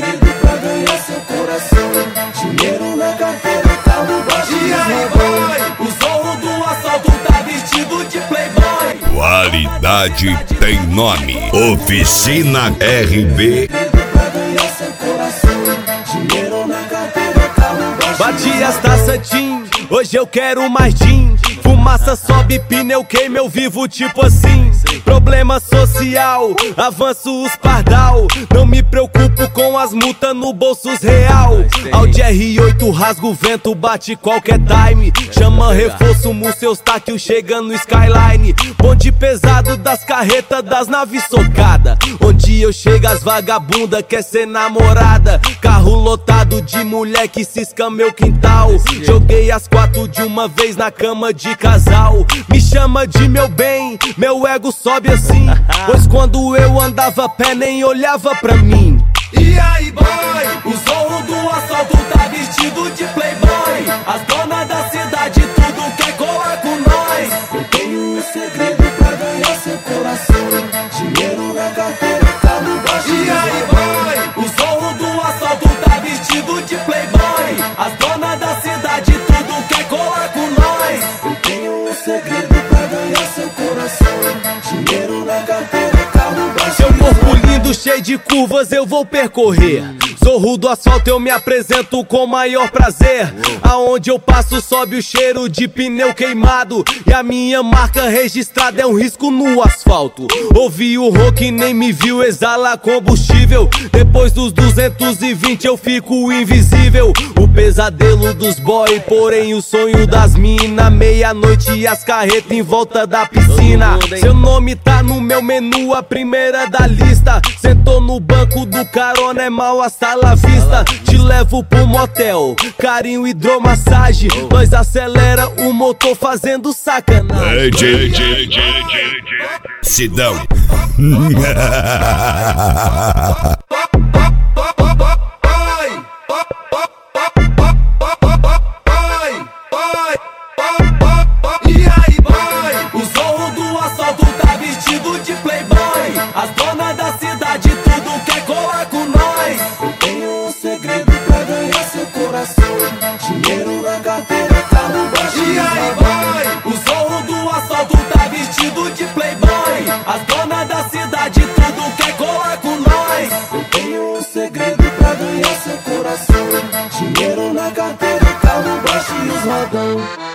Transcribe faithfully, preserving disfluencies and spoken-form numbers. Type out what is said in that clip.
segredo pra ganhar seu coração. Dinheiro na carteira, carro baixo. E aí, boy, o zorro do assalto tá vestido de playboy. Qualidade tem nome. Oficina R B. Bati as taças Tim, hoje eu quero mais gin. Fumaça sobe, pneu queima, eu vivo tipo assim. Problema social, avanço os pardal. Não me preocupo com as multas no bolsos real. Audi R oito rasga o vento, bate qualquer time. Chama reforço, seus taquil chega no skyline. Bonde pesado das carretas, das naves socada. Onde eu chego as vagabunda quer ser namorada. Carro lotado de mulher que cisca meu quintal. Joguei as quatro de uma vez na cama de casal. Me chama de meu bem, meu ego sobe assim. Pois quando eu andava a pé nem olhava pra mim. E aí, boy, o zorro do assalto tá vestido de playboy. As donas da cidade tudo quer colar com nós. Eu tenho um segredo pra ganhar seu coração. Dinheiro na carteira, carro baixo. E aí, boy, o zorro do assalto tá vestido de playboy. As donas da cidade tudo quer colar com nós. Eu tenho um segredo pra ganhar seu coração. Dinheiro na carteira, carro baixo. Seu corpo lindo, cheio de curvas, eu vou percorrer. Zorro do asfalto, eu me apresento com maior prazer. Aonde eu passo sobe o cheiro de pneu queimado. E a minha marca registrada é um risco no asfalto. Ouvi o rock, nem me viu, exala combustível. Depois dos duzentos e vinte eu fico invisível. O pesadelo dos boy, porém o sonho das mina. Meia-noite e as carretas em volta da piscina. Seu nome tá no meu menu, a primeira da lista. Sentou no banco do carona, é mal hasta la vista. Te levo pro motel, carinho, hidromassagem. Nós acelera o motor fazendo sacanagem. Sidão. E aí, boy, o zorro do assalto tá vestido de playboy. As donas da cidade tudo quer colar com nós. Eu tenho um segredo pra ganhar seu coração. Dinheiro na carteira, carro baixo. E aí, boy, o zorro do assalto tá vestido de playboy. As donas da cidade tudo quer colar com nós. Eu tenho um segredo pra ganhar seu coração. Dinheiro na carteira, carro baixo e os rodão.